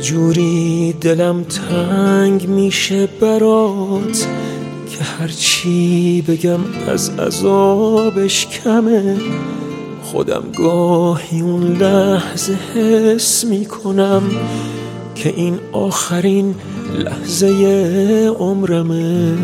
جوری دلم تنگ میشه برات که هرچی بگم از عذابش کمه. خودم گاهی اون لحظه حس میکنم که این آخرین لحظه عمرمه.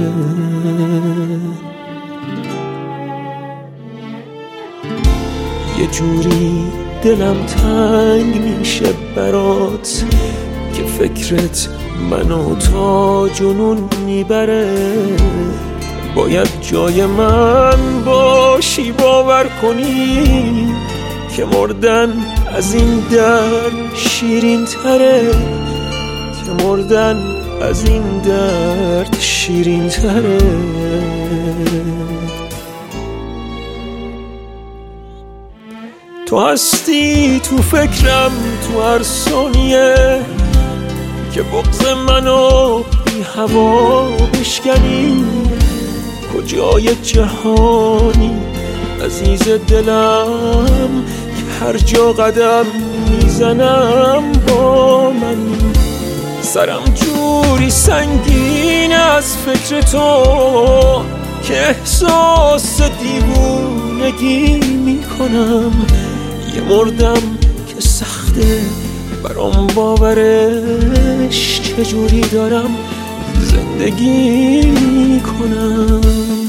یه جوری دلم تنگ میشه برات که فکرت منو تا جنون میبره. باید جای من باشی باور کنی که مردن از این درد شیرین تره، که مردن از این درد شیرین تره. تو هستی تو فکرم تو هر ثانیه که بغض منو بی هوا بشکنی. کجای جهانی عزیز دلم که هر جا قدم میزنم با من. سرم جوری سنگین از فکر تو که احساس دیوونگی میکنم. یه مردم که سخته برام باورش، چجوری دارم زندگی میکنم.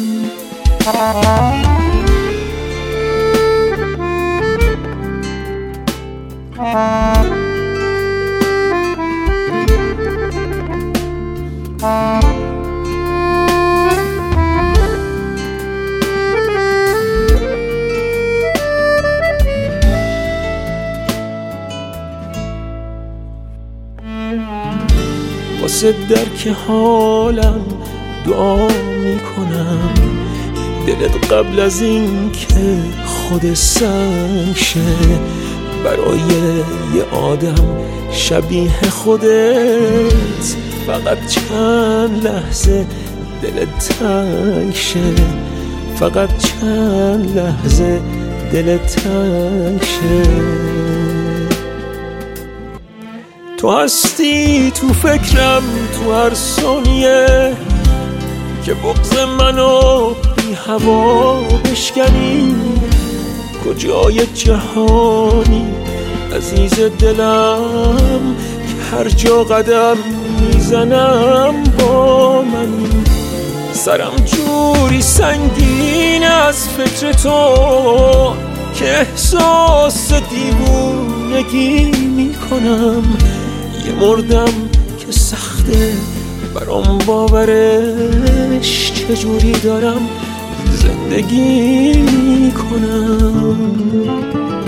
واسه درک حالم دعا میکنم، دلت قبل از این که خود سنگ شه برای یه آدم شبیه خودت. فقط چند لحظه دلت تنگ شه، فقط چند لحظه دلت تنگ شه. تو هستی تو فکرم تو هر ثانیه که بغض منو بی هوا بشکنی. کجای جهانی عزیز دلم که هر جا قدم میزنم با من. سرم جوری سنگین از فکر تو که احساس دیوونگی میکنم. یه مردم که سخته برام باورش، چجوری دارم زندگی میکنم.